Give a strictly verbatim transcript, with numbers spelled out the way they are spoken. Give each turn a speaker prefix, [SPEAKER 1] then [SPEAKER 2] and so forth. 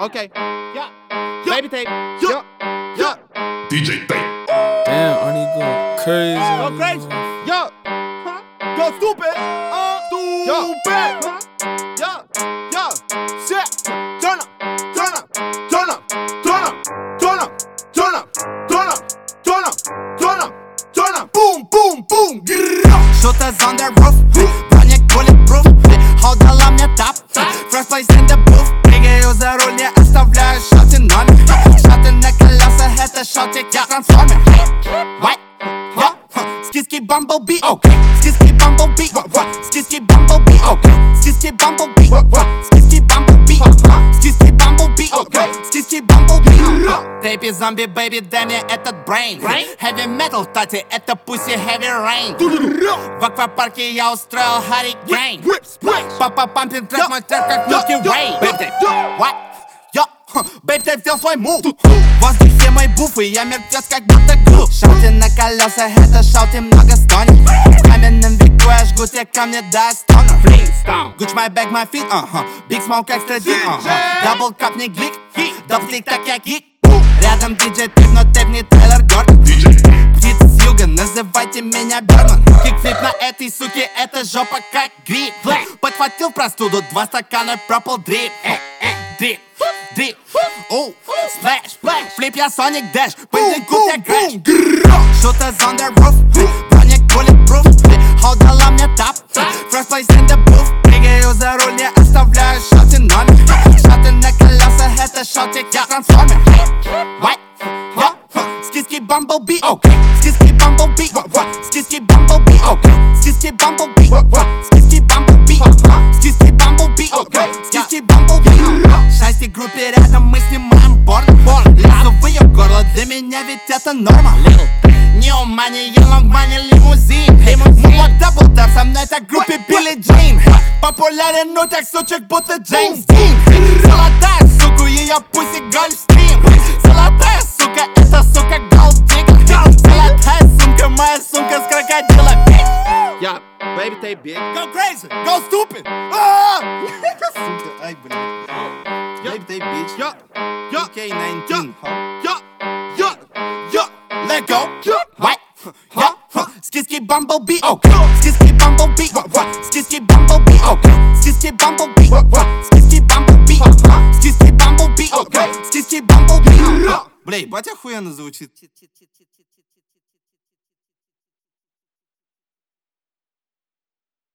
[SPEAKER 1] Okay. Yeah. Baby tape. Yeah. Yeah.
[SPEAKER 2] D J Tape.
[SPEAKER 3] Damn, Arnie go crazy.
[SPEAKER 1] Go
[SPEAKER 3] Arnie
[SPEAKER 1] crazy.
[SPEAKER 3] go-
[SPEAKER 1] Yeah. Huh? Go stupid. Uh, stupid. Huh? Yeah. Yeah. Shit. Turn up. Turn up. Turn up. Turn up. Turn up. Turn up. Turn up. Turn up. Turn up. Turn up. Boom, boom, boom.
[SPEAKER 4] Shooters on the roof, броник bulletproof. Hold дала мне тап, first place in the booth. Прыгаю за руль, не оставляю шоты номер. Шоты на колесах, это шотик, я трансформер. What? Yeah. Skiski Bumblebee, okay. Skiski Bumblebee, Skiski Bumblebee, okay. Skiski Bumblebee, Skiski Bumblebee, Skiski Bumblebee, okay. Skiski Bumblebee. Тейпи зомби, бэйби, дай мне этот brain. Heavy metal, тати, это pussy heavy rain. В аквапарке я устроил hurricane. Папа пампинг трек, мой трек как Milky Way. Бэйби, what? Yo, бэйби, ты взял свой мув. В воздухе мой буф, и я мертвец как будто грув. Шауты на колесах, это шауты много стонет. В каменном веку я жгу те камни до стонер. Gucci my bag, my feet, uh-huh. Big smoke, extra deep, uh-huh. Double cup, не глик, double click, так я гик. Рядом диджей Тейп, но Тейп не Тейлор Гордон. Птица с юга, называйте меня Берман. Кикфлип на этой суке, это жопа как гриб. Подхватил простуду, два стакана Purple Drip. Дрип, дрип, оу, сплэш, флип, я Sonic Dash, пыльнику я грэш. Shooters on the roof, броник bulletproof. Hold дала мне тап, first place in the booth. Прыгаю за руль, не оставляю шоты номер. Шоты на колесах, это шотик, я трансформер. What? Yeah. Skiski Bumblebee, okay. Skiski Bumblebee, Skiski Bumblebee, okay. Skiski Bumblebee, Skiski Bumblebee, Skiski Bumblebee, okay. Skiski Bumblebee. Шасси группе рядом, мы снимаем порно. Лезу в ее горло, для меня ведь это норма. New money, young money, лимузин. Мула дабл тап, со мной так в группе Билли Джин. Популярен, ну так сучек, будто Джеймс Дин. Золотая сука, ее пусть и гольфстрим. Золотая сука, это сука голддиггер. Золотая сумка, моя сумка с крокодила, bitch.
[SPEAKER 1] Yeah. Baby tape, bitch.
[SPEAKER 4] Go crazy, go stupid. Ah! Сука, ай, блин. Baby tape, bitch.
[SPEAKER 1] Yeah. Yeah.
[SPEAKER 4] кей nineteen.
[SPEAKER 1] Yeah. Yeah. Yeah.
[SPEAKER 4] Let go. What? Yeah. Skiski Bumblebee, okay. Skiski Bumblebee, Skiski Bumblebee, okay. Skiski Bumblebee, Skiski Bumblebee, Skiski Bumblebee, okay. Skiski Bumblebee. Бля, ебать охуенно звучит.